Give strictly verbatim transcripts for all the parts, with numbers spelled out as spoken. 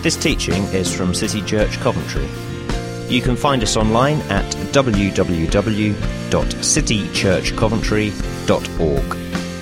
This teaching is from City Church Coventry. You can find us online at w w w dot city church coventry dot org.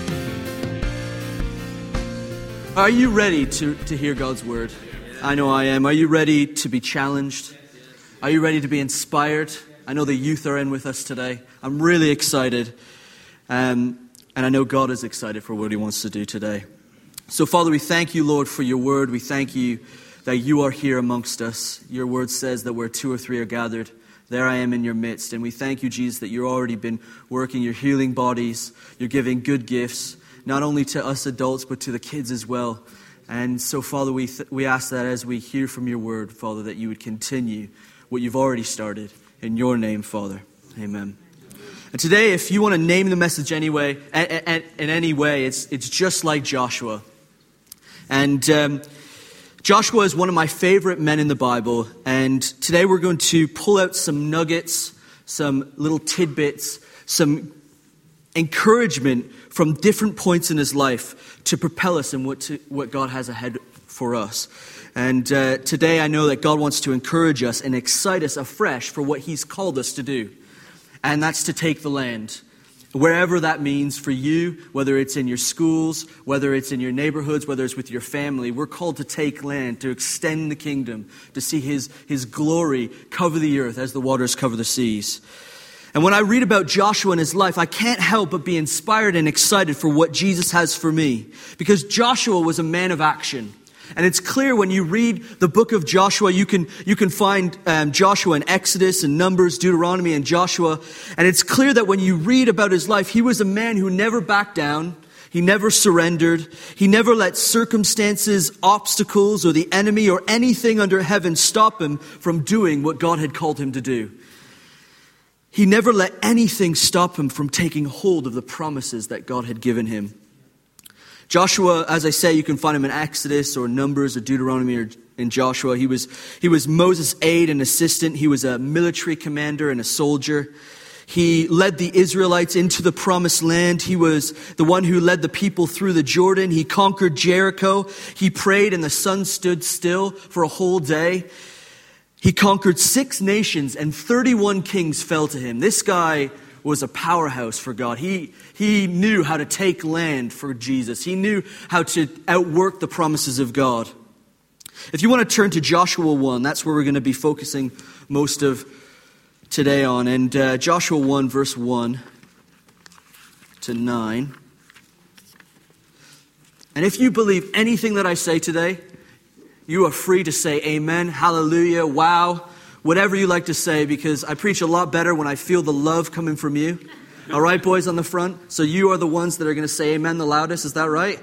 Are you ready to, to hear God's word? I know I am. Are you ready to be challenged? Are you ready to be inspired? I know the youth are in with us today. I'm really excited. Um, and I know God is excited for what he wants to do today. So, Father, we thank you, Lord, for your word. We thank you that you are here amongst us. Your word says that where two or three are gathered, there I am in your midst. And we thank you, Jesus, that you've already been working. You're healing bodies. You're giving good gifts, not only to us adults, but to the kids as well. And so, Father, we th- we ask that as we hear from your word, Father, that you would continue what you've already started. In your name, Father. Amen. And today, if you want to name the message anyway, a- a- in any way, it's it's just like Joshua. And um, Joshua is one of my favorite men in the Bible. And today we're going to pull out some nuggets, some little tidbits, some encouragement from different points in his life to propel us in what to, what God has ahead for us. And uh, today I know that God wants to encourage us and excite us afresh for what he's called us to do. And that's to take the land. Wherever that means for you, whether it's in your schools, whether it's in your neighborhoods, whether it's with your family, we're called to take land, to extend the kingdom, to see his, his glory cover the earth as the waters cover the seas. And when I read about Joshua and his life, I can't help but be inspired and excited for what Jesus has for me. Because Joshua was a man of action. And it's clear when you read the book of Joshua, you can you can find um, Joshua in Exodus and Numbers, Deuteronomy and Joshua. And it's clear that when you read about his life, he was a man who never backed down. He never surrendered. He never let circumstances, obstacles, or the enemy or anything under heaven stop him from doing what God had called him to do. He never let anything stop him from taking hold of the promises that God had given him. Joshua, as I say, you can find him in Exodus or Numbers or Deuteronomy or in Joshua. He was he was Moses' aide and assistant. He was a military commander and a soldier. He led the Israelites into the promised land. He was the one who led the people through the Jordan. He conquered Jericho. He prayed and the sun stood still for a whole day. He conquered six nations and thirty-one kings fell to him. This guy was a powerhouse for God. He he knew how to take land for Jesus. He knew how to outwork the promises of God. If you want to turn to Joshua one, that's where we're going to be focusing most of today on. And uh, Joshua one, verse one to nine. And if you believe anything that I say today, you are free to say amen, hallelujah, wow, whatever you like to say, because I preach a lot better when I feel the love coming from you. All right, boys on the front? So you are the ones that are going to say amen the loudest. Is that right?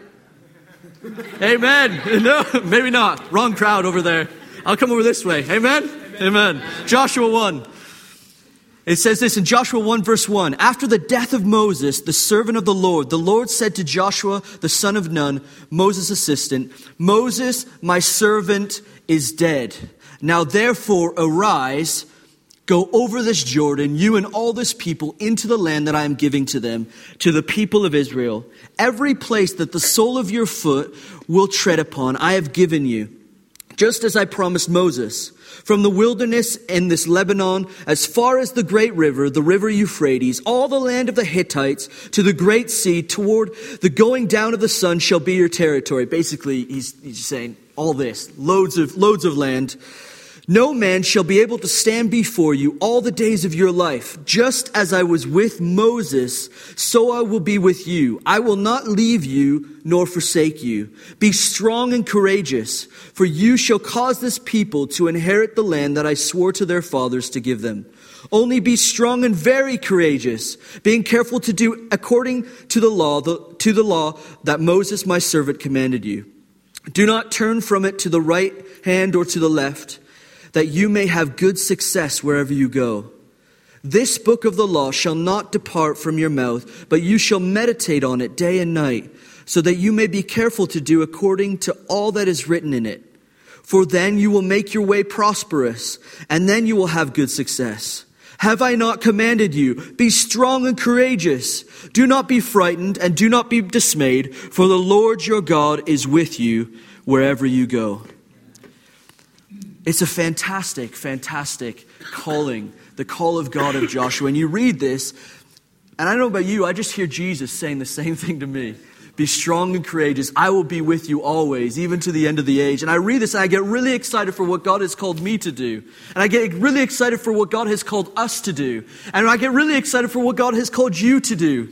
Amen. No, maybe not. Wrong crowd over there. I'll come over this way. Amen? Amen. Amen. Joshua one. It says this in Joshua one, verse one. After the death of Moses, the servant of the Lord, the Lord said to Joshua, the son of Nun, Moses' assistant, Moses, my servant, is dead. Now therefore arise, go over this Jordan, you and all this people, into the land that I am giving to them, to the people of Israel. Every place that the sole of your foot will tread upon, I have given you, just as I promised Moses. From the wilderness in this Lebanon, as far as the great river, the river Euphrates, all the land of the Hittites, to the great sea, toward the going down of the sun shall be your territory. Basically, he's, he's saying all this, loads of loads of land. No man shall be able to stand before you all the days of your life. Just as I was with Moses, so I will be with you. I will not leave you nor forsake you. Be strong and courageous, for you shall cause this people to inherit the land that I swore to their fathers to give them. Only be strong and very courageous, being careful to do according to the law, the, to the law that Moses my servant commanded you. Do not turn from it to the right hand or to the left, that you may have good success wherever you go. This book of the law shall not depart from your mouth, but you shall meditate on it day and night, so that you may be careful to do according to all that is written in it. For then you will make your way prosperous, and then you will have good success. Have I not commanded you? Be strong and courageous. Do not be frightened, and do not be dismayed, for the Lord your God is with you wherever you go. It's a fantastic, fantastic calling, the call of God of Joshua. And you read this, and I don't know about you, I just hear Jesus saying the same thing to me. Be strong and courageous. I will be with you always, even to the end of the age. And I read this and I get really excited for what God has called me to do. And I get really excited for what God has called us to do. And I get really excited for what God has called you to do.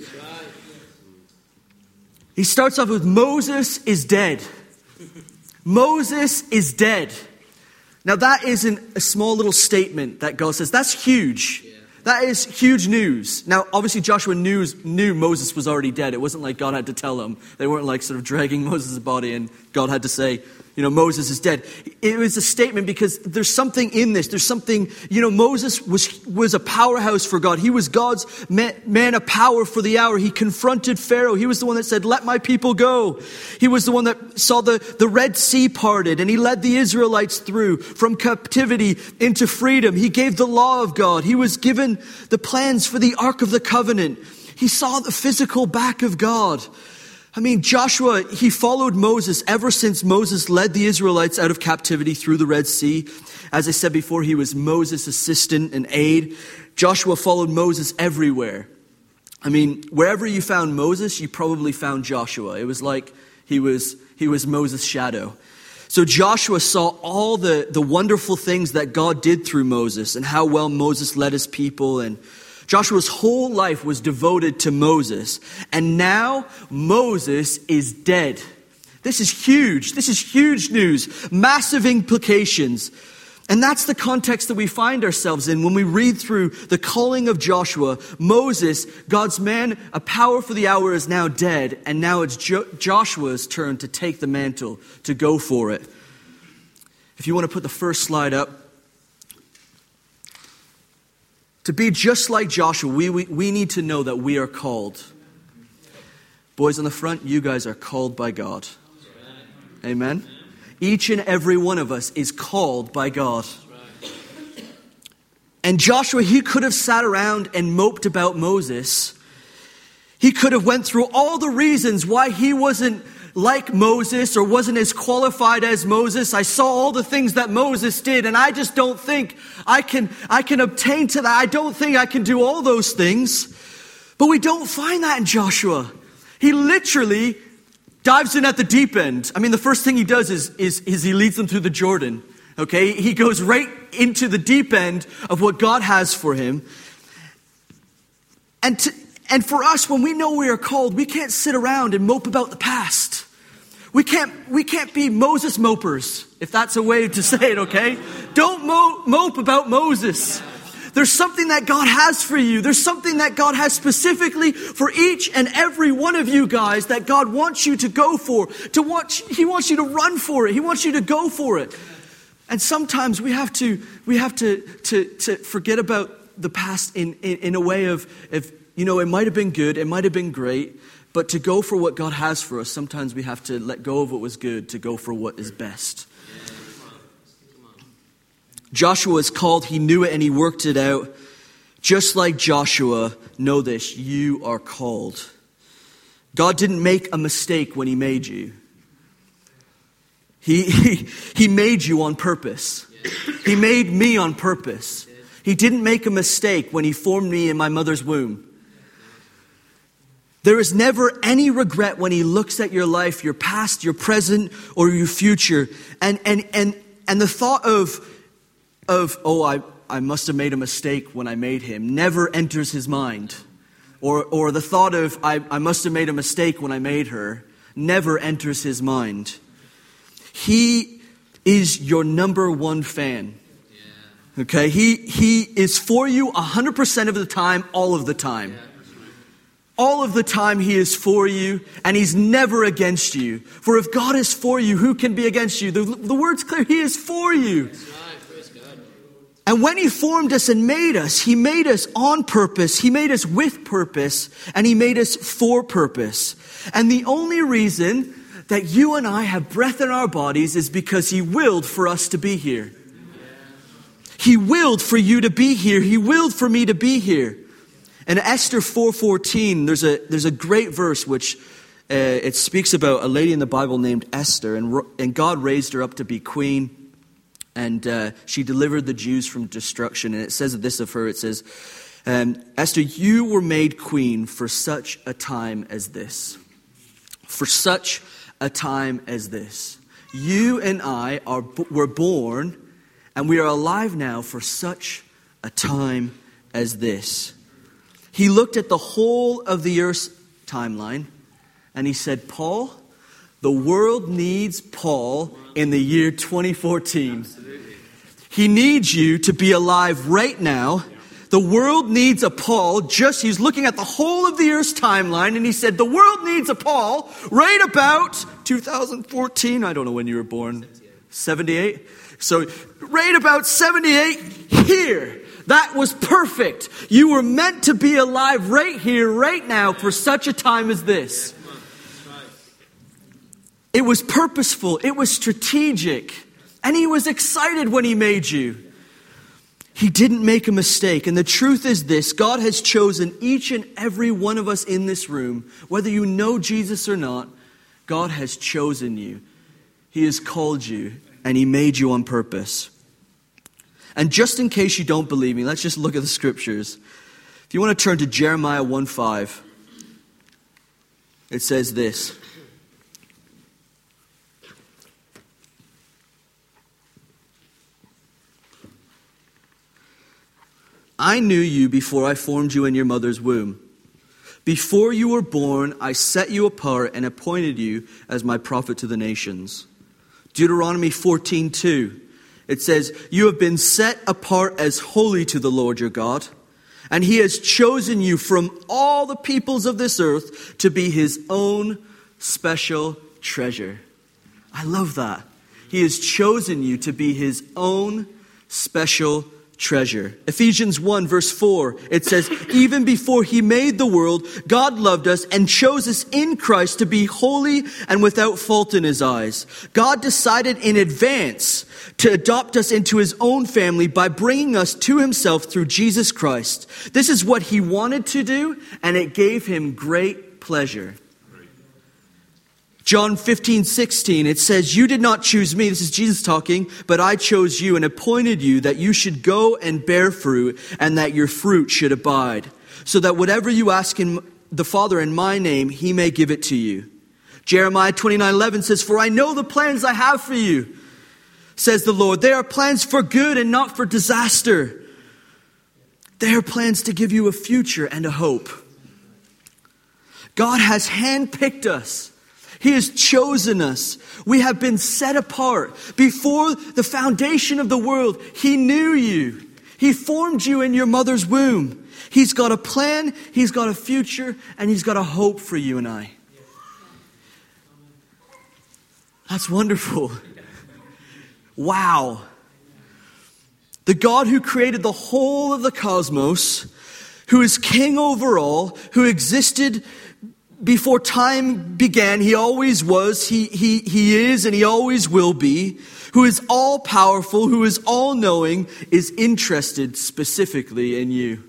He starts off with Moses is dead. Moses is dead. Now that isn't a small little statement that God says. That's huge. That is huge news. Now, obviously, Joshua knew, knew Moses was already dead. It wasn't like God had to tell him. They weren't like sort of dragging Moses' body and God had to say, you know, Moses is dead. It was a statement because there's something in this. There's something, you know, Moses was, was a powerhouse for God. He was God's man, man of power for the hour. He confronted Pharaoh. He was the one that said, let my people go. He was the one that saw the, the Red Sea parted and he led the Israelites through from captivity into freedom. He gave the law of God. He was given the plans for the Ark of the Covenant. He saw the physical back of God. I mean, Joshua, he followed Moses ever since Moses led the Israelites out of captivity through the Red Sea. As I said before, he was Moses' assistant and aide. Joshua followed Moses everywhere. I mean, wherever you found Moses, you probably found Joshua. It was like he was he was Moses' shadow. So Joshua saw all the, the wonderful things that God did through Moses and how well Moses led his people. And Joshua's whole life was devoted to Moses. And now Moses is dead. This is huge. This is huge news. Massive implications. And that's the context that we find ourselves in when we read through the calling of Joshua. Moses, God's man, a power for the hour, is now dead. And now it's jo- Joshua's turn to take the mantle, to go for it. If you want to put the first slide up. To be just like Joshua, we, we, we need to know that we are called. Boys on the front, you guys are called by God. Amen? Each and every one of us is called by God. And Joshua, he could have sat around and moped about Moses. He could have went through all the reasons why he wasn't like Moses or wasn't as qualified as Moses. I saw all the things that Moses did and I just don't think I can, I can obtain to that. I don't think I can do all those things. But we don't find that in Joshua. He literally dives in at the deep end. I mean, the first thing he does is, is, is he leads them through the Jordan. Okay? He goes right into the deep end of what God has for him. And to, and for us, when we know we are called, we can't sit around and mope about the past. We can't, we can't be Moses mopers, if that's a way to say it, okay? Don't mo- mope about Moses. There's something that God has for you. There's something that God has specifically for each and every one of you guys that God wants you to go for. To watch, He wants you to run for it. He wants you to go for it. And sometimes we have to, we have to, to, to forget about the past in, in, in a way of, of, you know, it might have been good, it might have been great, but to go for what God has for us, sometimes we have to let go of what was good to go for what is best. Joshua is called, he knew it and he worked it out. Just like Joshua, know this, you are called. God didn't make a mistake when he made you. He, he, he made you on purpose. He made me on purpose. He didn't make a mistake when he formed me in my mother's womb. There is never any regret when he looks at your life, your past, your present, or your future. And and and and the thought of of oh I, I must have made a mistake when I made him never enters his mind. Or or the thought of I, I must have made a mistake when I made her never enters his mind. He is your number one fan. Okay? He he is for you one hundred percent of the time, all of the time. All of the time he is for you, and he's never against you. For if God is for you, who can be against you? The, the word's clear, he is for you. That's right. Praise God. And when he formed us and made us, he made us on purpose, he made us with purpose, and he made us for purpose. And the only reason that you and I have breath in our bodies is because he willed for us to be here. He willed for you to be here. He willed for me to be here. In Esther four fourteen, there's a there's a great verse which uh, it speaks about a lady in the Bible named Esther, and and God raised her up to be queen, And uh, she delivered the Jews from destruction. And it says this of her, it says, um, Esther, you were made queen for such a time as this. For such a time as this. You and I are were born, and we are alive now for such a time as this. He looked at the whole of the earth's timeline, and he said, Paul, the world needs Paul in the year twenty fourteen. He needs you to be alive right now. The world needs a Paul. Just he's looking at the whole of the earth's timeline, and he said, the world needs a Paul right about two thousand fourteen. I don't know when you were born. seventy-eight. So right about seventy-eight here. That was perfect. You were meant to be alive right here, right now, for such a time as this. It was purposeful. It was strategic. And he was excited when he made you. He didn't make a mistake. And the truth is this. God has chosen each and every one of us in this room. Whether you know Jesus or not, God has chosen you. He has called you. And he made you on purpose. And just in case you don't believe me, let's just look at the scriptures. If you want to turn to Jeremiah one five. It says this. I knew you before I formed you in your mother's womb. Before you were born, I set you apart and appointed you as my prophet to the nations. Deuteronomy fourteen two. It says, you have been set apart as holy to the Lord your God, and he has chosen you from all the peoples of this earth to be his own special treasure. I love that. He has chosen you to be his own special treasure. Ephesians one verse four, it says, even before he made the world, God loved us and chose us in Christ to be holy and without fault in his eyes. God decided in advance to adopt us into his own family by bringing us to himself through Jesus Christ. This is what he wanted to do, and it gave him great pleasure. John fifteen sixteen, it says, you did not choose me, this is Jesus talking, but I chose you and appointed you that you should go and bear fruit and that your fruit should abide, so that whatever you ask in the Father in my name, he may give it to you. Jeremiah twenty-nine eleven says, for I know the plans I have for you, says the Lord. They are plans for good and not for disaster. They are plans to give you a future and a hope. God has handpicked us. He has chosen us. We have been set apart. Before the foundation of the world, he knew you. He formed you in your mother's womb. He's got a plan, he's got a future, and he's got a hope for you and I. That's wonderful. Wow. The God who created the whole of the cosmos, who is king over all, who existed before time began, he always was, he, he, he is, and he always will be, who is all powerful, who is all knowing, is interested specifically in you.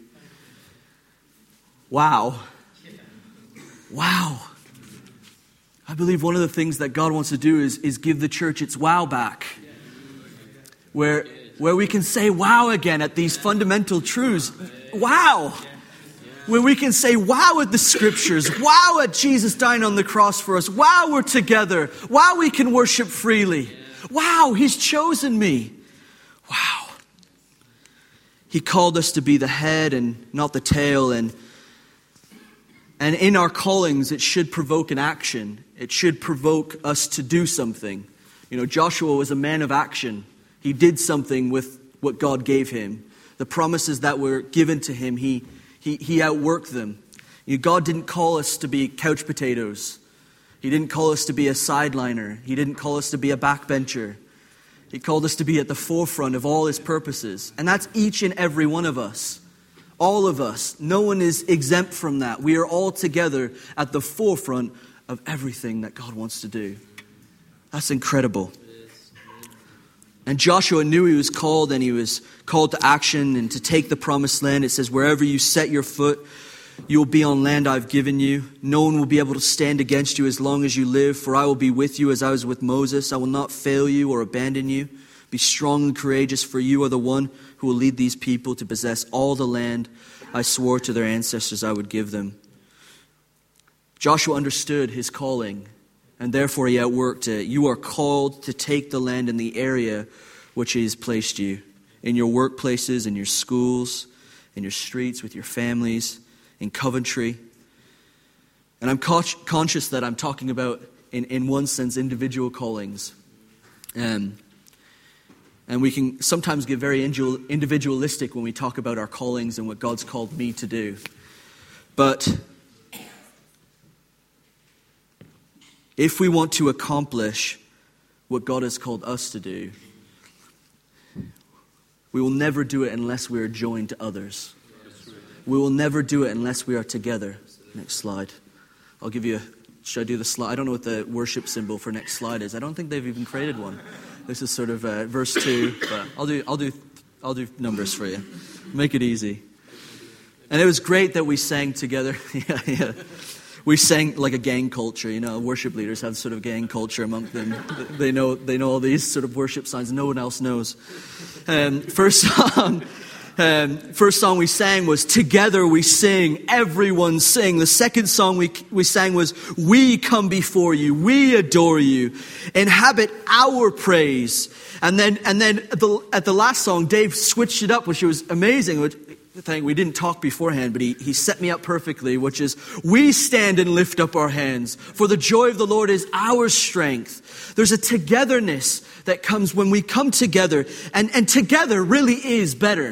Wow. Wow. I believe one of the things that God wants to do is, is give the church its wow back. Where, where we can say wow again at these fundamental truths. Wow. Where we can say wow at the scriptures. Wow at Jesus dying on the cross for us. Wow, we're together. Wow, we can worship freely. Wow, he's chosen me. Wow. He called us to be the head and not the tail. And, and in our callings, it should provoke an action. It should provoke us to do something. You know, Joshua was a man of action. He did something with what God gave him. The promises that were given to him, he He, he outworked them. You know, God didn't call us to be couch potatoes. He didn't call us to be a sideliner. He didn't call us to be a backbencher. He called us to be at the forefront of all his purposes. And that's each and every one of us. All of us. No one is exempt from that. We are all together at the forefront of everything that God wants to do. That's incredible. And Joshua knew he was called, and he was called to action and to take the promised land. It says, wherever you set your foot, you will be on land I've given you. No one will be able to stand against you as long as you live, for I will be with you as I was with Moses. I will not fail you or abandon you. Be strong and courageous, for you are the one who will lead these people to possess all the land I swore to their ancestors I would give them. Joshua understood his calling, and therefore he outworked it. You are called to take the land in the area which he has placed you, in your workplaces, in your schools, in your streets, with your families, in Coventry. And I'm con- conscious that I'm talking about, in, in one sense, individual callings. Um, and we can sometimes get very individualistic when we talk about our callings and what God's called me to do. But if we want to accomplish what God has called us to do, we will never do it unless we are joined to others. We will never do it unless we are together. Next slide. I'll give you a, should I do the slide? I don't know what the worship symbol for next slide is. I don't think they've even created one. This is sort of uh, verse two, but I'll do, I'll do, I'll do numbers for you. Make it easy. And it was great that we sang together. yeah, yeah. We sang like a gang culture, you know. Worship leaders have sort of gang culture among them. They know, they know all these sort of worship signs no one else knows. Um, first song, um, first song we sang was "Together We Sing, Everyone Sing." The second song we we sang was "We Come Before You, We Adore You, Inhabit Our Praise." And then, and then at the, at the last song, Dave switched it up, which was amazing. Which, thing we didn't talk beforehand, but he, he set me up perfectly, which is, "We stand and lift up our hands, for the joy of the Lord is our strength." There's a togetherness that comes when we come together, and, and together really is better.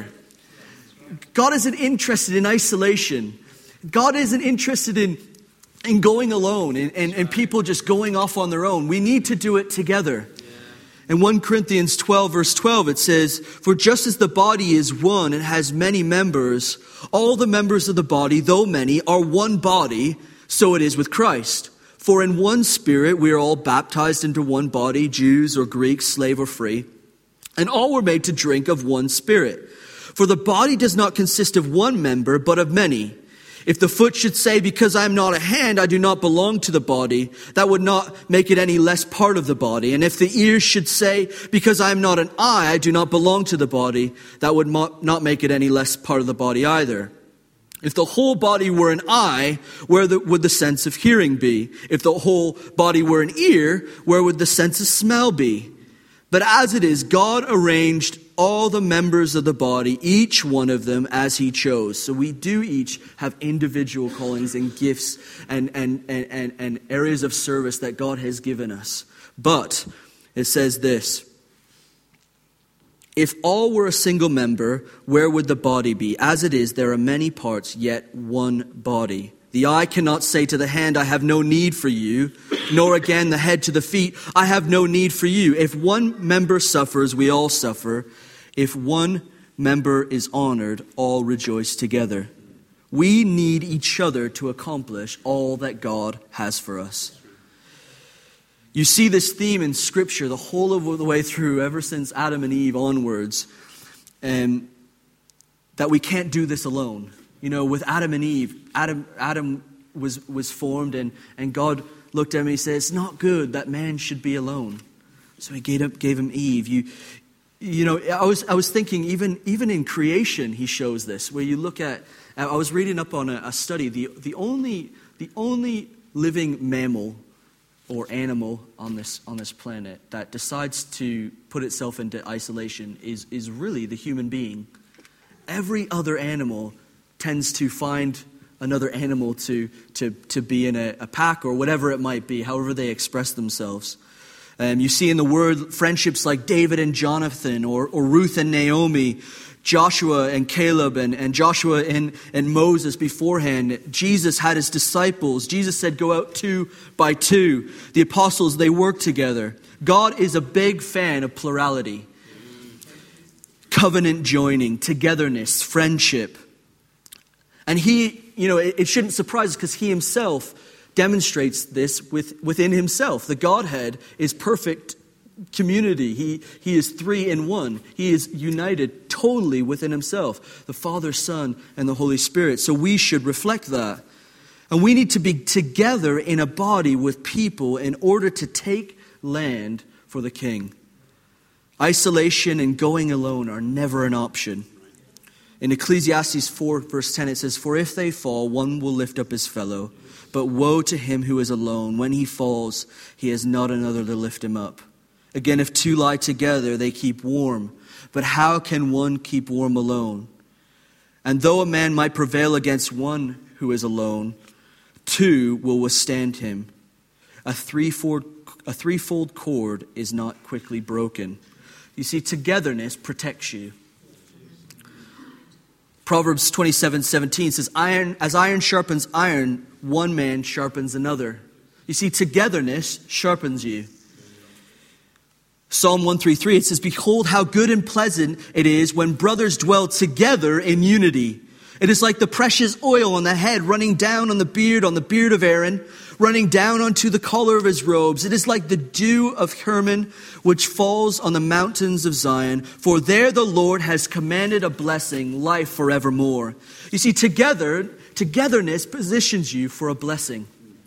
God isn't interested in isolation. God isn't interested in, in going alone and, and, and people just going off on their own. We need to do it together. In First Corinthians twelve, verse twelve, it says, "For just as the body is one and has many members, all the members of the body, though many, are one body, so it is with Christ. For in one Spirit we are all baptized into one body, Jews or Greeks, slave or free, and all were made to drink of one Spirit. For the body does not consist of one member, but of many. If the foot should say, 'Because I am not a hand, I do not belong to the body,' that would not make it any less part of the body. And if the ear should say, 'Because I am not an eye, I do not belong to the body,' that would not make it any less part of the body either. If the whole body were an eye, where the, would the sense of hearing be? If the whole body were an ear, where would the sense of smell be? But as it is, God arranged all the members of the body, each one of them as he chose." So we do each have individual callings and gifts and, and, and, and, and areas of service that God has given us. But it says this, "If all were a single member, where would the body be? As it is, there are many parts, yet one body. The eye cannot say to the hand, 'I have no need for you,' nor again the head to the feet, 'I have no need for you.' If one member suffers, we all suffer. If one member is honored, all rejoice together." We need each other to accomplish all that God has for us. You see this theme in Scripture the whole of the way through, ever since Adam and Eve onwards, um, that we can't do this alone. You know, with Adam and Eve, Adam Adam was, was formed, and, and God looked at him and he said, "It's not good that man should be alone." So he gave him, gave him Eve. You you know, I was I was thinking even even in creation he shows this. Where you look at, I was reading up on a, a study. The the only the only living mammal or animal on this on this planet that decides to put itself into isolation is is really the human being. Every other animal tends to find another animal to to to be in a, a pack or whatever it might be, however they express themselves. Um, you see in the Word friendships like David and Jonathan, or, or Ruth and Naomi, Joshua and Caleb, and, and Joshua and, and Moses beforehand. Jesus had his disciples. Jesus said, "Go out two by two." The apostles, they worked together. God is a big fan of plurality. Covenant joining, togetherness, friendship. And he, you know, it, it shouldn't surprise us because he himself demonstrates this with, within himself. The Godhead is perfect community. He, he is three in one. He is united totally within himself. The Father, Son, and the Holy Spirit. So we should reflect that. And we need to be together in a body with people in order to take land for the King. Isolation and going alone are never an option. In Ecclesiastes four, verse ten, it says, "For if they fall, one will lift up his fellow. But woe to him who is alone. When he falls, he has not another to lift him up. Again, if two lie together, they keep warm. But how can one keep warm alone? And though a man might prevail against one who is alone, two will withstand him. A threefold, a threefold cord is not quickly broken." You see, togetherness protects you. Proverbs twenty-seven seventeen says, "Iron as iron sharpens iron, one man sharpens another." You see, togetherness sharpens you. Psalm one thirty-three, it says, "Behold how good and pleasant it is when brothers dwell together in unity. It is like the precious oil on the head running down on the beard, on the beard of Aaron, running down onto the collar of his robes. It is like the dew of Hermon, which falls on the mountains of Zion. For there the Lord has commanded a blessing, life forevermore." You see, together, togetherness positions you for a blessing.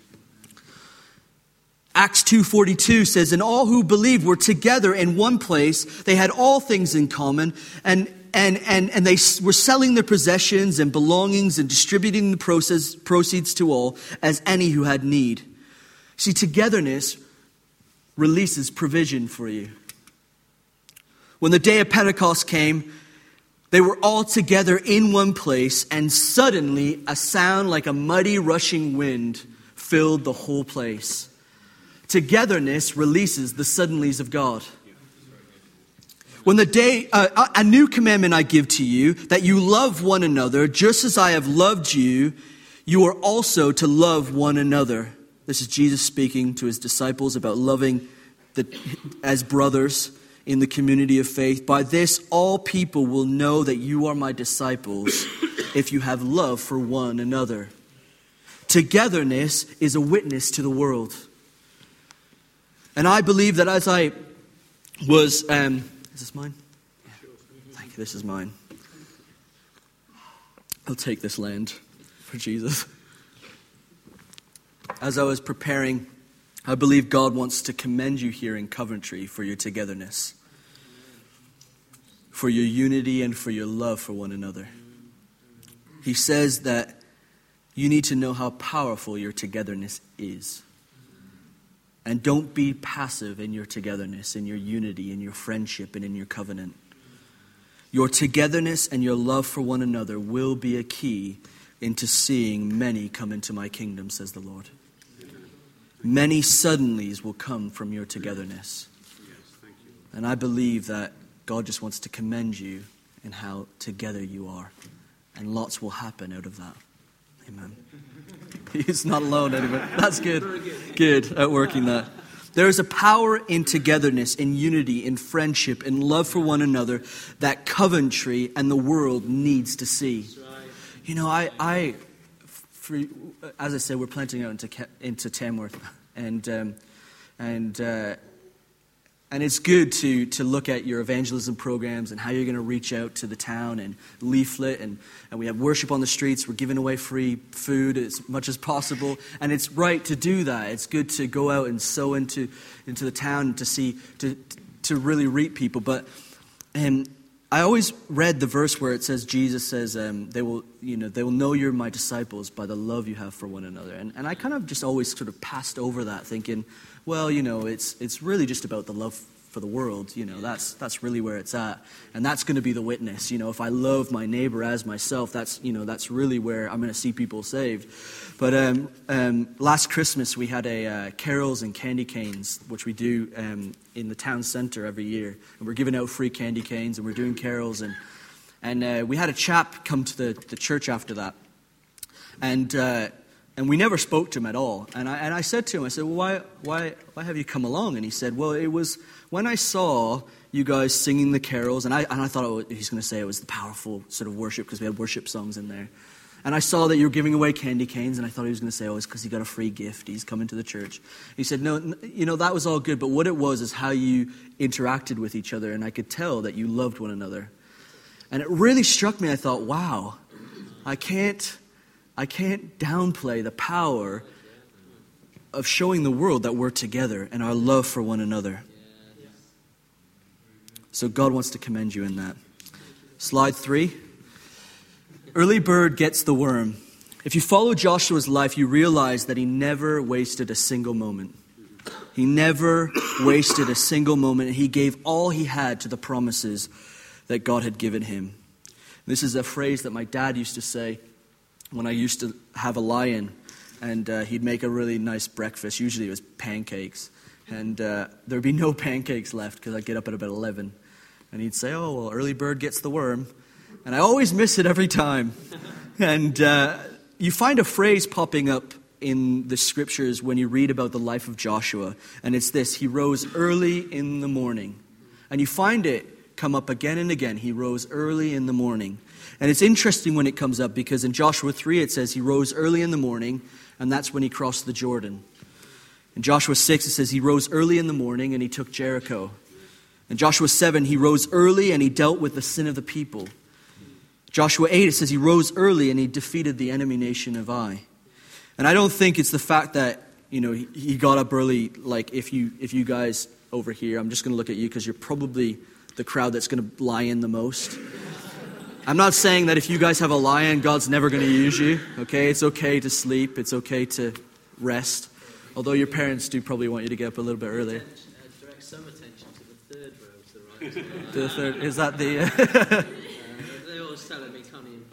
Acts two forty-two says, "And all who believed were together in one place. They had all things in common, and and and, and they were selling their possessions and belongings and distributing the process, proceeds to all as any who had need." See, togetherness releases provision for you. When the day of Pentecost came, they were all together in one place, and suddenly a sound like a mighty rushing wind filled the whole place. Togetherness releases the suddenlies of God. When the day, uh, a new commandment I give to you, that you love one another, just as I have loved you, you are also to love one another. This is Jesus speaking to his disciples about loving the, as brothers in the community of faith. "By this, all people will know that you are my disciples, if you have love for one another." Togetherness is a witness to the world. And I believe that as I was, um, is this mine? Yeah. Thank you, this is mine. I'll take this land for Jesus. As I was preparing, I believe God wants to commend you here in Coventry for your togetherness, for your unity and for your love for one another. He says that you need to know how powerful your togetherness is. And don't be passive in your togetherness, in your unity, in your friendship, and in your covenant. Your togetherness and your love for one another will be a key into seeing many come into my kingdom, says the Lord. Many suddenlies will come from your togetherness. And I believe that God just wants to commend you in how together you are. And lots will happen out of that. Amen. He's not alone anymore. That's good. Good at working that. There is a power in togetherness, in unity, in friendship, in love for one another that Coventry and the world needs to see. You know, I, I for, as I said, we're planting out into into Tamworth, and um, and uh, and it's good to to look at your evangelism programs and how you're going to reach out to the town and leaflet, and, and we have worship on the streets. We're giving away free food as much as possible, and it's right to do that. It's good to go out and sow into into the town and to see to to really reach people. But um, I always read the verse where it says Jesus says um, they will you know they will know you're my disciples by the love you have for one another, and and I kind of just always sort of passed over that, thinking, well, you know, it's it's really just about the love for the world. You know, that's that's really where it's at, and that's going to be the witness. You know, if I love my neighbor as myself, that's you know that's really where I'm going to see people saved. But um, um, last Christmas we had a uh, carols and candy canes, which we do um, in the town centre every year, and we're giving out free candy canes, and we're doing carols, and and uh, we had a chap come to the, the church after that, and. Uh, And we never spoke to him at all. And I and I said to him, I said, well, why why why have you come along? And he said, well, it was when I saw you guys singing the carols, and I and I thought it was, he's going to say it was the powerful sort of worship because we had worship songs in there. And I saw that you were giving away candy canes, and I thought he was going to say, oh, it's because he got a free gift. He's coming to the church. He said, no, you know, that was all good, but what it was is how you interacted with each other, and I could tell that you loved one another. And it really struck me. I thought, wow, I can't... I can't downplay the power of showing the world that we're together and our love for one another. So God wants to commend you in that. Slide three. Early bird gets the worm. If you follow Joshua's life, you realize that he never wasted a single moment. He never wasted a single moment. He gave all he had to the promises that God had given him. This is a phrase that my dad used to say when I used to have a lie-in, and uh, he'd make a really nice breakfast. Usually it was pancakes, and uh, there'd be no pancakes left because I'd get up at about eleven. And he'd say, oh, well, early bird gets the worm. And I always miss it every time. And uh, you find a phrase popping up in the scriptures when you read about the life of Joshua. And it's this: he rose early in the morning. And you find it come up again and again. He rose early in the morning. And it's interesting when it comes up, because in Joshua three it says he rose early in the morning, and that's when he crossed the Jordan. In Joshua six it says he rose early in the morning and he took Jericho. In Joshua seven, he rose early and he dealt with the sin of the people. Joshua eight, it says he rose early and he defeated the enemy nation of Ai. And I don't think it's the fact that, you know, he, he got up early, like if you if you guys over here, I'm just going to look at you because you're probably the crowd that's going to lie in the most. I'm not saying that if you guys have a lie-in, God's never going to use you, okay? It's okay to sleep. It's okay to rest. Although your parents do probably want you to get up a little bit earlier. Direct some attention to the third row to the right. The third, is that the... Uh, uh, they always tell me, Connie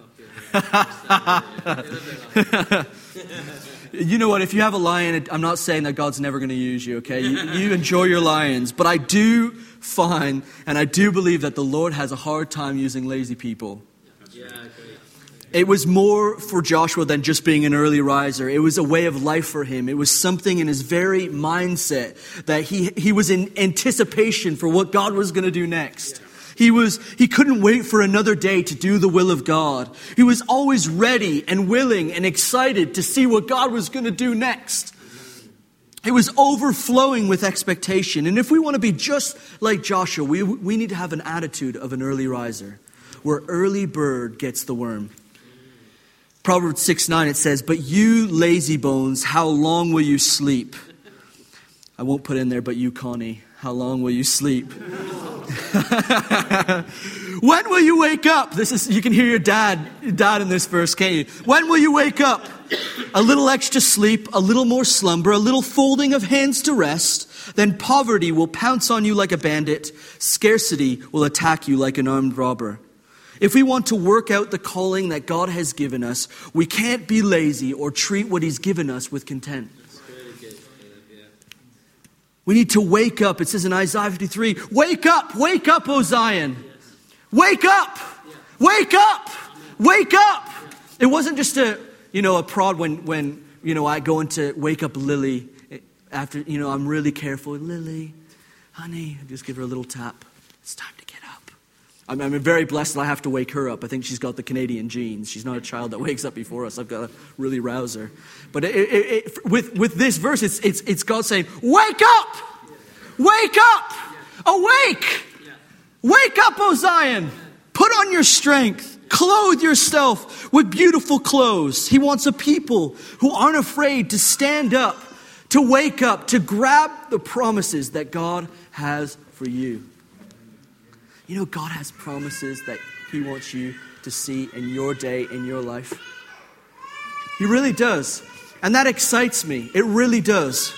and Poppy. You know what? If you have a lion, I'm not saying that God's never going to use you, okay? You, you enjoy your lions. But I do find, and I do believe that the Lord has a hard time using lazy people. Yeah, I agree. It was more for Joshua than just being an early riser. It was a way of life for him. It was something in his very mindset that he, he was in anticipation for what God was going to do next. He was, he couldn't wait for another day to do the will of God. He was always ready and willing and excited to see what God was going to do next. It was overflowing with expectation. And if we want to be just like Joshua, we, we need to have an attitude of an early riser, where early bird gets the worm. Proverbs six nine, it says, but you lazy bones, how long will you sleep? I won't put in there, but you, Connie, how long will you sleep? When will you wake up? This is, you can hear your dad, dad in this verse, can't you? When will you wake up? A little extra sleep, a little more slumber, a little folding of hands to rest. Then poverty will pounce on you like a bandit. Scarcity will attack you like an armed robber. If we want to work out the calling that God has given us, we can't be lazy or treat what He's given us with content. We need to wake up. It says in Isaiah fifty-three, wake up, wake up, O Zion. Wake up, wake up, wake up. It wasn't just a, you know, a prod when, when, you know, I go into wake up Lily after, you know, I'm really careful. Lily, honey, I just give her a little tap. It's time to get up. I'm, I'm very blessed that I have to wake her up. I think she's got the Canadian genes. She's not a child that wakes up before us. I've got to really rouse her. But it, it, it, with, with this verse, it's, it's, it's God saying, wake up! Wake up! Awake! Wake up, O Zion! Put on your strength. Clothe yourself with beautiful clothes. He wants a people who aren't afraid to stand up, to wake up, to grab the promises that God has for you. You know, God has promises that He wants you to see in your day, in your life. He really does. And that excites me. It really does.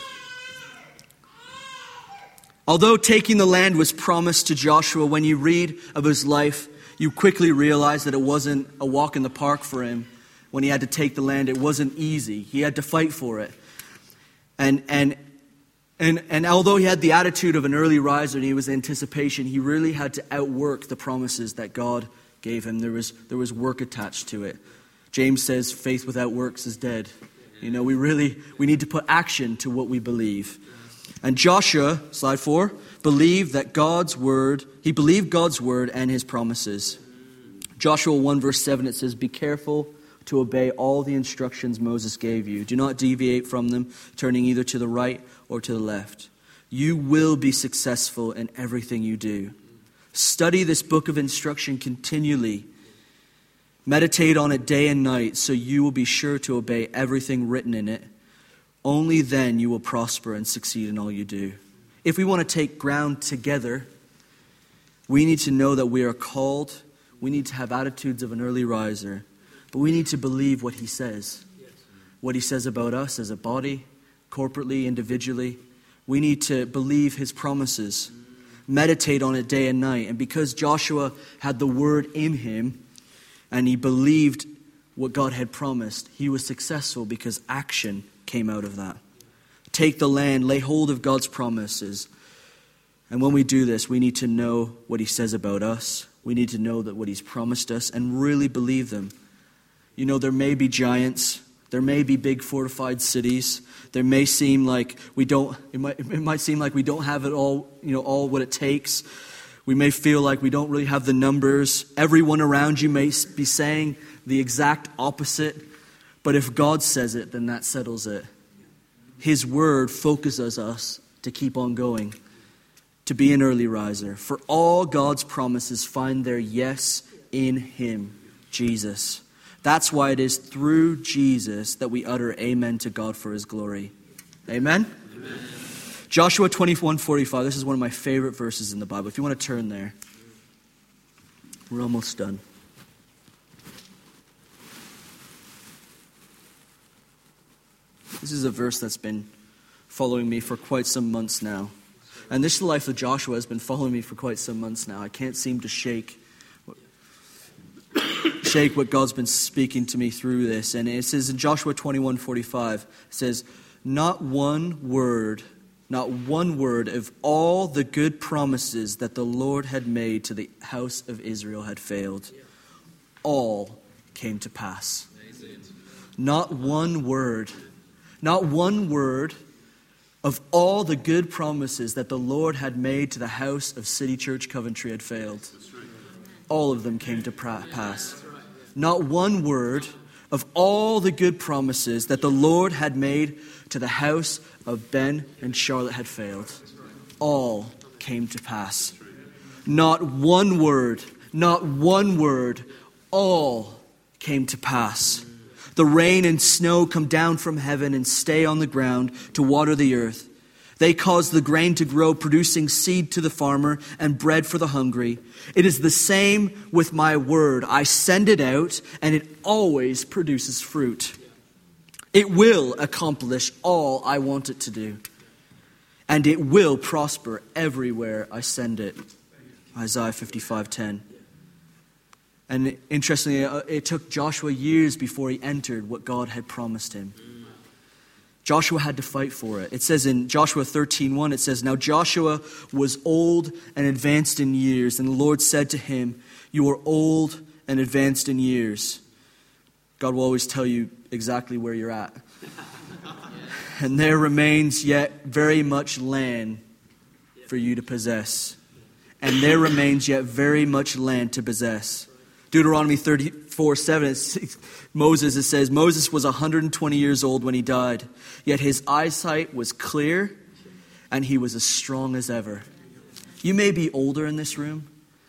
Although taking the land was promised to Joshua, when you read of his life, you quickly realize that it wasn't a walk in the park for him. When he had to take the land, it wasn't easy. He had to fight for it. And and and and although he had the attitude of an early riser and he was in anticipation, he really had to outwork the promises that God gave him. There was there was work attached to it. James says faith without works is dead. You know, we really we need to put action to what we believe. And Joshua, slide four, believed that God's word, he believed God's word and his promises. Joshua one verse seven, it says, be careful to obey all the instructions Moses gave you. Do not deviate from them, turning either to the right or to the left. You will be successful in everything you do. Study this book of instruction continually. Meditate on it day and night so you will be sure to obey everything written in it. Only then you will prosper and succeed in all you do. If we want to take ground together, We need to know that we are called. We need to have attitudes of an early riser. But we need to believe what he says. What he says about us as a body, corporately, individually. We need to believe his promises. Meditate on it day and night. And because Joshua had the word in him and he believed what God had promised, he was successful because action came out of that. Take the land, lay hold of God's promises. And when we do this, we need to know what he says about us. We need to know that what he's promised us and really believe them. You know, there may be giants. There may be big fortified cities. There may seem like we don't, it might, it might seem like we don't have it all, you know, all what it takes. We may feel like we don't really have the numbers. Everyone around you may be saying the exact opposite. But if God says it, then that settles it. His word focuses us to keep on going, to be an early riser. For all God's promises find their yes in him, Jesus. That's why it is through Jesus that we utter amen to God for his glory. Amen? Amen. Joshua twenty-one forty-five. This is one of my favorite verses in the Bible. If you want to turn there. We're almost done. This is a verse that's been following me for quite some months now. And this life of Joshua has been following me for quite some months now. I can't seem to shake shake what God's been speaking to me through this. And it says in Joshua twenty-one forty-five, it says, not one word, not one word of all the good promises that the Lord had made to the house of Israel had failed. All came to pass. Not one word, not one word of all the good promises that the Lord had made to the house of City Church Coventry had failed. All of them came to pass. Not one word of all the good promises that the Lord had made to the house of Ben and Charlotte had failed. All came to pass. Not one word, not one word, all came to pass. The rain and snow come down from heaven and stay on the ground to water the earth. They cause the grain to grow, producing seed to the farmer and bread for the hungry. It is the same with my word. I send it out, and it always produces fruit. It will accomplish all I want it to do. And it will prosper everywhere I send it. Isaiah fifty-five ten. And interestingly, it took Joshua years before he entered what God had promised him. Joshua had to fight for it. It says in Joshua thirteen one, it says, now Joshua was old and advanced in years, and the Lord said to him, you are old and advanced in years. God will always tell you exactly where you're at. And there remains yet very much land for you to possess. And there remains yet very much land to possess. Deuteronomy thirty-four seven, Moses, it says, Moses was one hundred twenty years old when he died, yet his eyesight was clear and he was as strong as ever. You may be older in this room.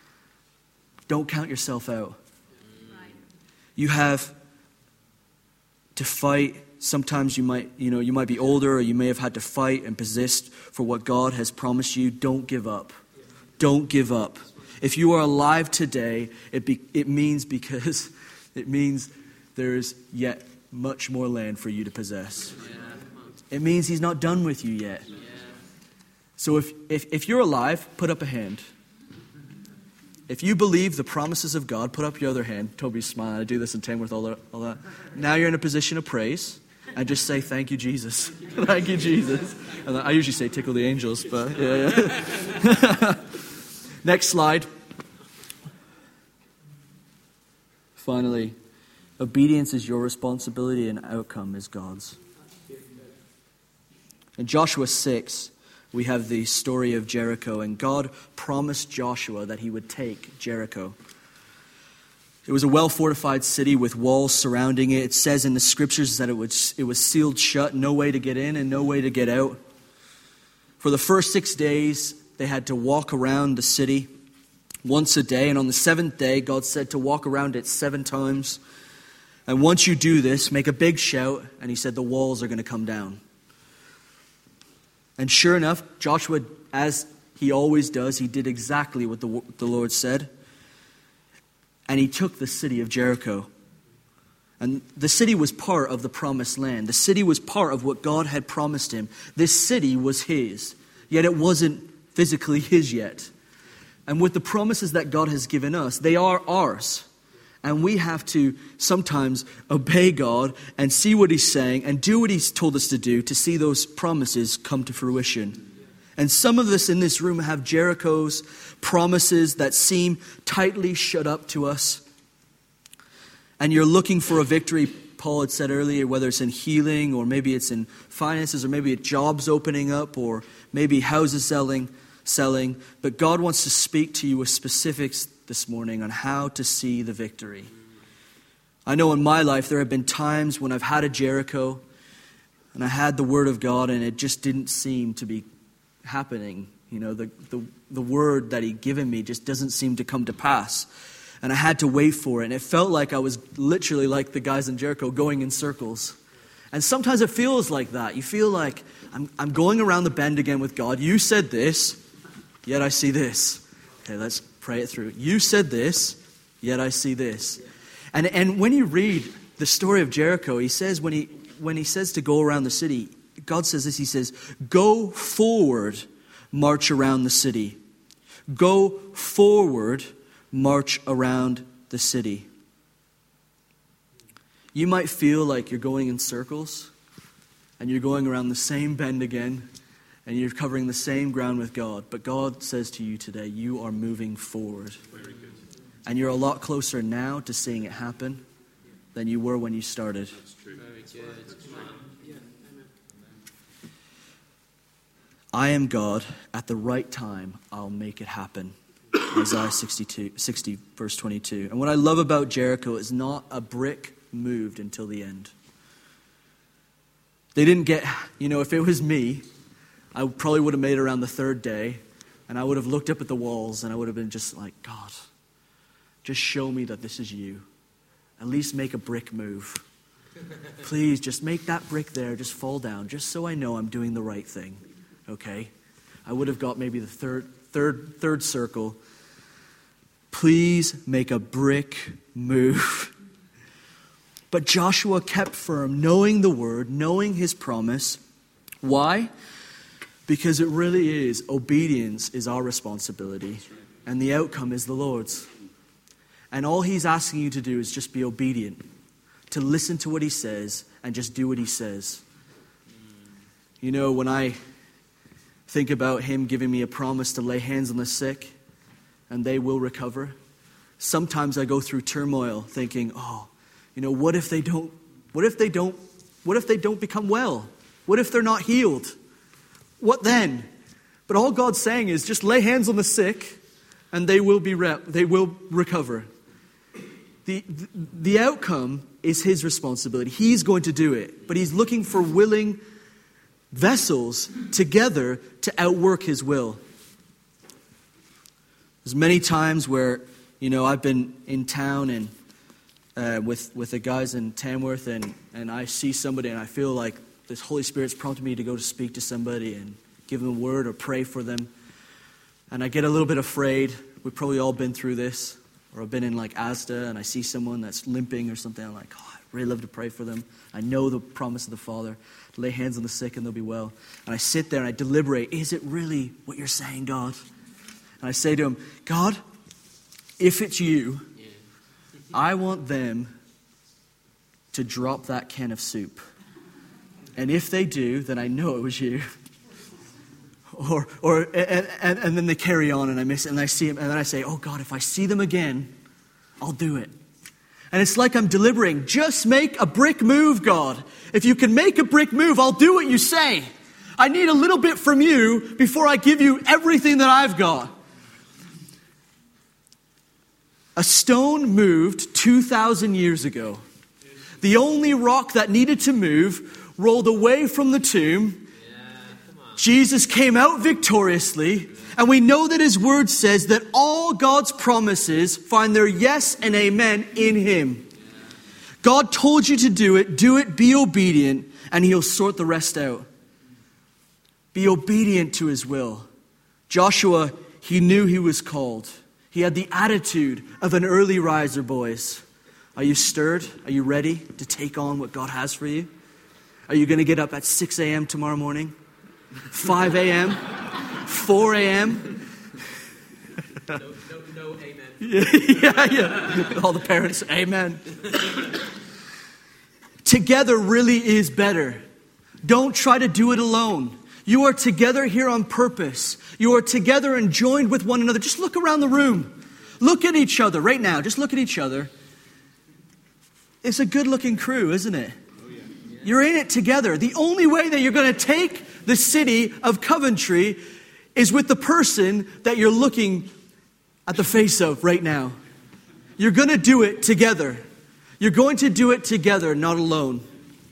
Don't count yourself out. You have to fight. Sometimes you might, you know, you might be older, or you may have had to fight and persist for what God has promised you. Don't give up. Don't give up. If you are alive today, it be, it means because it means there is yet much more land for you to possess. It means he's not done with you yet. So if, if, if you're alive, put up a hand. If you believe the promises of God, put up your other hand. Toby's smiling. I do this in Tamworth, all that, all that. Now you're in a position of praise. And just say, thank you, Jesus. Thank you, Jesus. And I usually say, tickle the angels, but yeah, yeah. Next slide. Finally, obedience is your responsibility and outcome is God's. In Joshua six, we have the story of Jericho, and God promised Joshua that he would take Jericho. It was a well-fortified city with walls surrounding it. It says in the scriptures that it was, it was sealed shut, no way to get in and no way to get out. For the first six days, they had to walk around the city once a day. And on the seventh day, God said to walk around it seven times. And once you do this, make a big shout. And he said the walls are going to come down. And sure enough, Joshua, as He always does. He did exactly what the, the Lord said. And he took the city of Jericho. And the city was part of the promised land. The city was part of what God had promised him. This city was his, yet it wasn't physically his yet. And with the promises that God has given us, they are ours. And we have to sometimes obey God and see what he's saying and do what he's told us to do to see those promises come to fruition. And some of us in this room have Jericho's promises that seem tightly shut up to us. And you're looking for a victory, Paul had said earlier, whether it's in healing or maybe it's in finances or maybe it's jobs opening up or maybe houses selling, selling. But God wants to speak to you with specifics this morning on how to see the victory. I know in my life there have been times when I've had a Jericho and I had the word of God and it just didn't seem to be happening. You know, the, the, the word that he'd given me just doesn't seem to come to pass. And I had to wait for it. And it felt like I was literally like the guys in Jericho going in circles. And sometimes it feels like that. You feel like I'm, I'm going around the bend again with God. You said this, yet I see this. Okay, let's pray it through. You said this, yet I see this. And and when you read the story of Jericho, he says when he when he says to go around the city, God says this, he says, go forward, march around the city. Go forward, march around the city. You might feel like you're going in circles and you're going around the same bend again and you're covering the same ground with God. But God says to you today, you are moving forward. Very good. And you're a lot closer now to seeing it happen than you were when you started. That's true. Very good. Yeah. I am God. At the right time, I'll make it happen. Isaiah sixty-two, sixty, verse twenty-two. And what I love about Jericho is not a brick moved until the end. They didn't get, you know, if it was me, I probably would have made it around the third day, and I would have looked up at the walls, and I would have been just like, God, just show me that this is you. At least make a brick move. Please, just make that brick there just fall down, just so I know I'm doing the right thing, okay? I would have got maybe the third, third, third circle. Please make a brick move. But Joshua kept firm, knowing the word, knowing his promise. Why? Because it really is, obedience is our responsibility, and the outcome is the Lord's. And all he's asking you to do is just be obedient, to listen to what he says and just do what he says. You know, when I think about him giving me a promise to lay hands on the sick and they will recover, sometimes I go through turmoil thinking, oh, you know, what if they don't, what if they don't, what if they don't become well? What if they're not healed? What then? But all God's saying is just lay hands on the sick and they will be re- they will recover. The, the the outcome is his responsibility. He's going to do it, but he's looking for willing vessels together to outwork his will. There's many times where, you know, I've been in town and uh, with with the guys in Tamworth, and and I see somebody and I feel like the Holy Spirit's prompted me to go to speak to somebody and give them a word or pray for them. And I get a little bit afraid. We've probably all been through this. Or I've been in like Asda and I see someone that's limping or something. I'm like, oh, I'd really love to pray for them. I know the promise of the Father. Lay hands on the sick and they'll be well. And I sit there and I deliberate. Is it really what you're saying, God? And I say to him, God, if it's you, I want them to drop that can of soup. And if they do, then I know it was you. Or, or and, and, and then they carry on and I miss it and I see them and then I say, oh God, if I see them again, I'll do it. And it's like I'm deliberating. Just make a brick move, God. If you can make a brick move, I'll do what you say. I need a little bit from you before I give you everything that I've got. A stone moved two thousand years ago. The only rock that needed to move rolled away from the tomb. Jesus came out victoriously, and we know that his word says that all God's promises find their yes and amen in him. God told you to do it, do it, be obedient, and he'll sort the rest out. Be obedient to his will. Joshua, he knew he was called. He had the attitude of an early riser, boys. Are you stirred? Are you ready to take on what God has for you? Are you going to get up at six a.m. tomorrow morning? five a.m.? four a.m.? No, no, no, amen. yeah, yeah. All the parents, amen. Together really is better. Don't try to do it alone. You are together here on purpose. You are together and joined with one another. Just look around the room. Look at each other right now. Just look at each other. It's a good-looking crew, isn't it? You're in it together. The only way that you're going to take the city of Coventry is with the person that you're looking at the face of right now. You're going to do it together. You're going to do it together, not alone.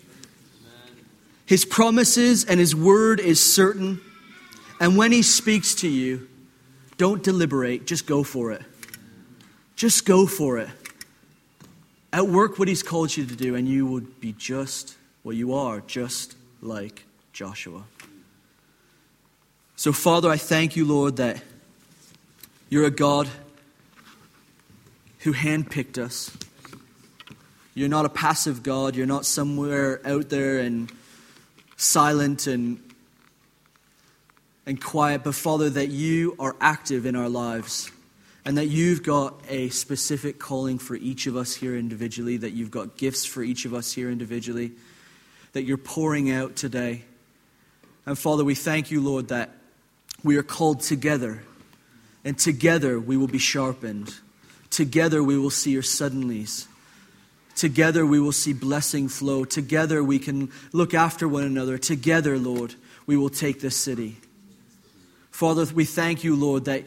His promises and His word is certain. And when He speaks to you, don't deliberate. Just go for it. Just go for it. Outwork what He's called you to do, and you will be just, well, you are just like Joshua. So, Father, I thank you, Lord, that you're a God who handpicked us. You're not a passive God. You're not somewhere out there and silent and, and quiet. But, Father, that you are active in our lives. And that you've got a specific calling for each of us here individually. That you've got gifts for each of us here individually. That you're pouring out today. And, Father, we thank you, Lord, that we are called together. And together we will be sharpened. Together we will see your suddenlies. Together we will see blessing flow. Together we can look after one another. Together, Lord, we will take this city. Father, we thank you, Lord, that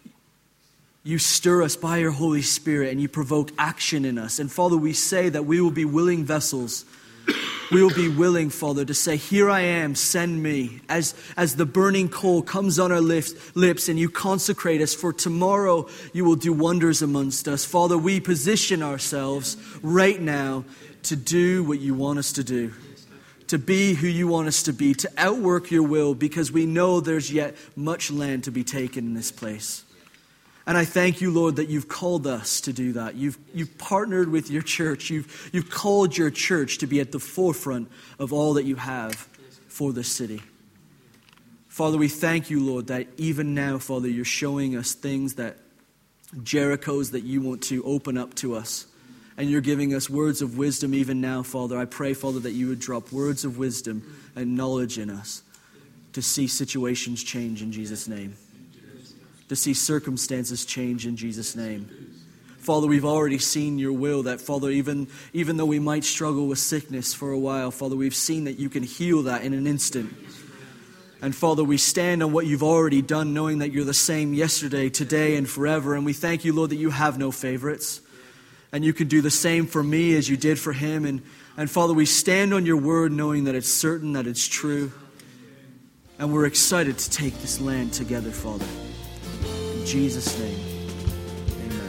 you stir us by your Holy Spirit and you provoke action in us. And Father, we say that we will be willing vessels. We will be willing, Father, to say, here I am, send me. As, as the burning coal comes on our lips, lips and you consecrate us, for tomorrow you will do wonders amongst us. Father, we position ourselves right now to do what you want us to do. To be who you want us to be, to outwork your will, because we know there's yet much land to be taken in this place. And I thank you, Lord, that you've called us to do that. You've, you've partnered with your church. You've, you've called your church to be at the forefront of all that you have for this city. Father, we thank you, Lord, that even now, Father, you're showing us things that, Jerichos that you want to open up to us. And you're giving us words of wisdom even now, Father. I pray, Father, that you would drop words of wisdom and knowledge in us to see situations change in Jesus' name. To see circumstances change in Jesus' name. Father, we've already seen your will, that, Father, even, even though we might struggle with sickness for a while, Father, we've seen that you can heal that in an instant. And Father, we stand on what you've already done, knowing that you're the same yesterday, today, and forever. And we thank you, Lord, that you have no favorites. And you can do the same for me as you did for him. And, and Father, we stand on your word, knowing that it's certain, that it's true. And we're excited to take this land together, Father. In Jesus' name, amen.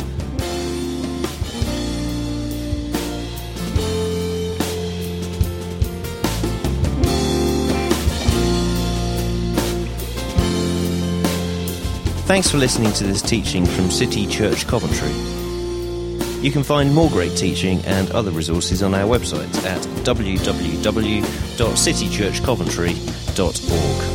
Thanks for listening to this teaching from City Church Coventry. You can find more great teaching and other resources on our website at w w w dot city church coventry dot org.